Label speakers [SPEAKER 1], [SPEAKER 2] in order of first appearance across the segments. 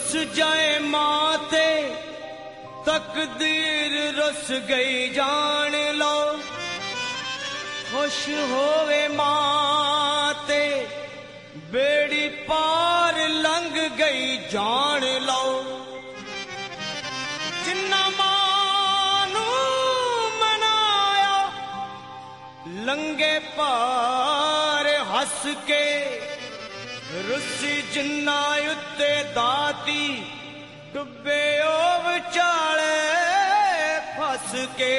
[SPEAKER 1] रुस जाए माते तकदीर रुस गई जान लो, खुश होवे माते बेड़ी पार लंघ गई जान लो। जिन्ना मानू मनाया लंघे पार हस के, रुसी जिन्ना उत्ते दाती डुबे ओ विचाले फस के।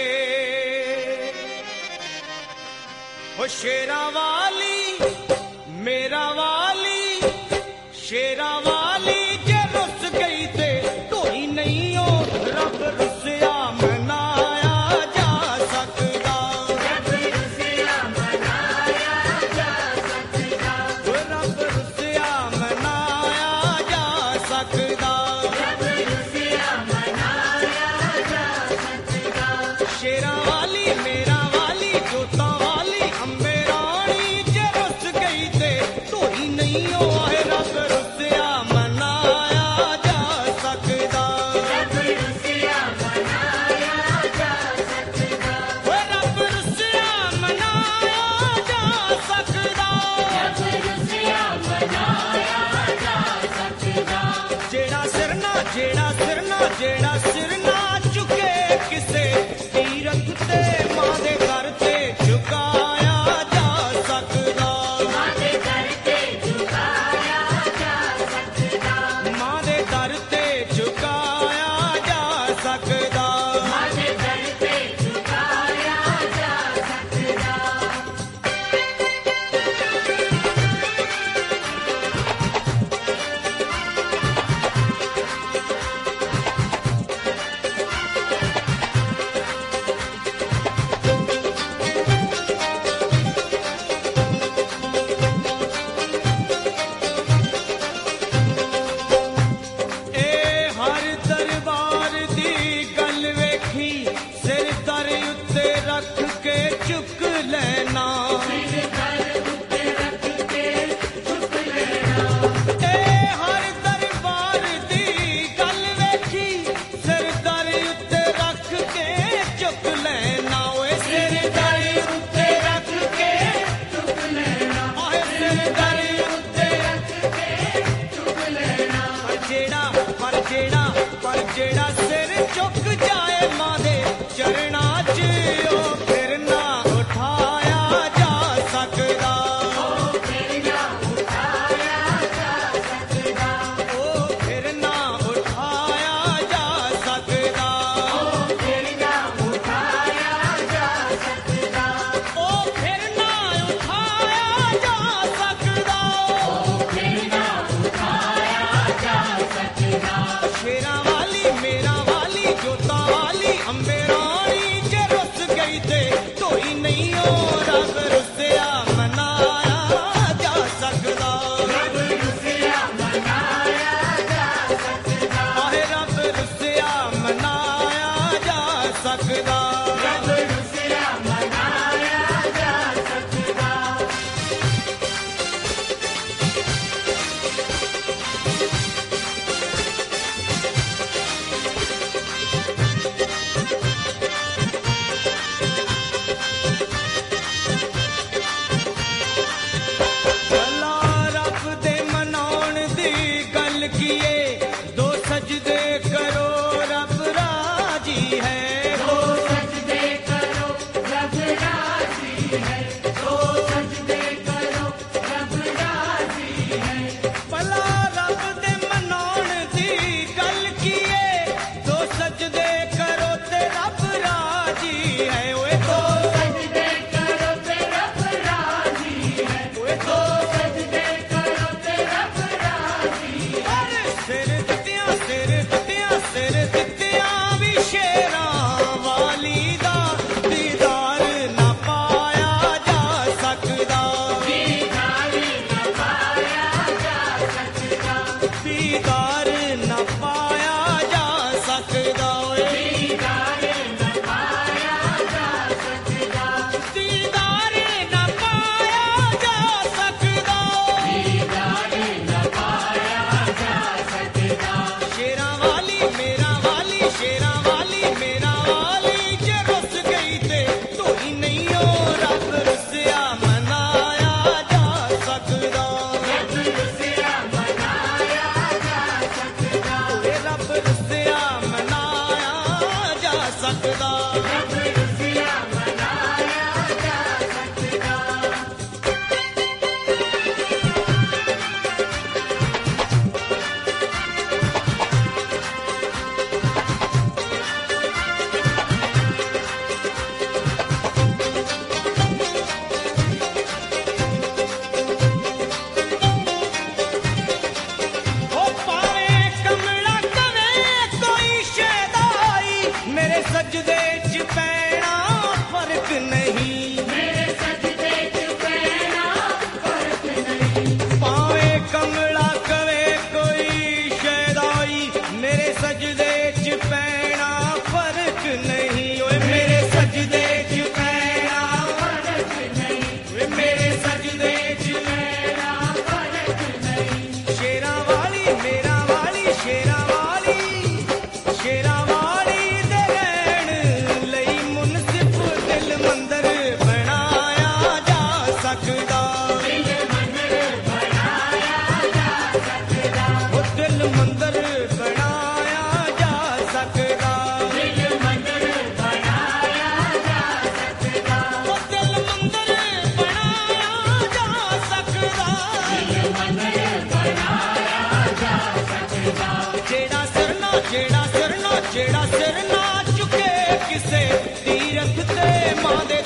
[SPEAKER 1] ओ शेरा वाली मेरा वाली, शेरा वाली जे रुस गई ते कोई नहीं हो, रब रुसिया मनाया जा सकदा, रब रुसिया मनाया जा सकदा, रब रुसिया मनाया जा सकदा, रब रुसिया मनाया जा सकदा। शेरा वाली मेरा वाली जोता वाली अंबे रानी जे रुस गई ते कोई नहीं हो, रब रुसिया मनाया जा सकदा, रब रुसिया मनाया जा सकदा, रब रुसिया मनाया जा सकदा, रब रुसिया मनाया जा सकदा। जेड़ा सिर ना जेड़ा सिर ना चुके किसे तीरथ ते मां दे घर ते झुकाया जा सकदा, मां दे घर ते झुकाया जा सकदा, मां दे घर ते झुकाया जा सकदा, मां दे घर ते झुकाया जा सकदा। ए हर दरबार दी गल वेखी, सिर दर उत्ते रख के चुक लेना, सिर दर उत्ते रख के चुक लेना। ए हर दरबार दी गल वेखी, सिर दर उत्ते रख के चुक लेना, ओए सिर दर उत्ते रख के चुक लेना, ओए सिर दर उत्ते रख के चुक लेना। पर जेड़ा सिर चुक जाए मां दे चरणा च, ओ फिर ना उठाया जा सकदा, ओ फिर ना उठाया जा सकदा, ओ फिर ना उठाया जा सकदा, ओ फिर ना उठाया जा सकदा, ओ फिर ना उठाया जा सकदा, ओ फिर ना उठाया जा सकदा। शेरा वाली मेरा ਜਿਹੜਾ ਸਿਰ ਨਾ ਚੁੱਕੇ ਕਿਸੇ ਤੀਰਥ ਤੇ ਮਾਂ ਦੇ